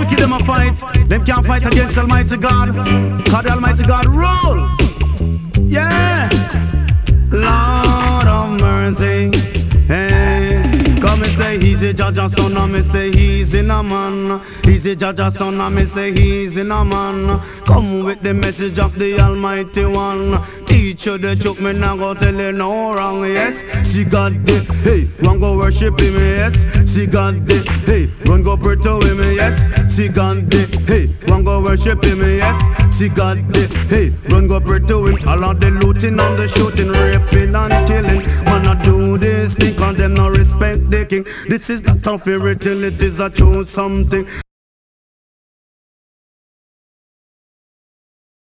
wicked them a fight. Them can't fight against Almighty God. Cause the Almighty God rule. Yeah. Lord of mercy. Hey. Come and say he's a judge son, and me say he's in a man. He's a judge son, and me say he's in a man. Come with the message of the Almighty One. Teach you the truth, me not go tell you no wrong. Yes, see God did, hey, run go worship him. Yes, see God did, hey, run go pray to him. Yes, see God did, hey, run go worship him. Yes, see God did, hey, run go pray to him. All of the looting and the shooting, raping and killing. Man, I do this thing 'cause them no respect the king. This is not a fairy tale, it is a true something.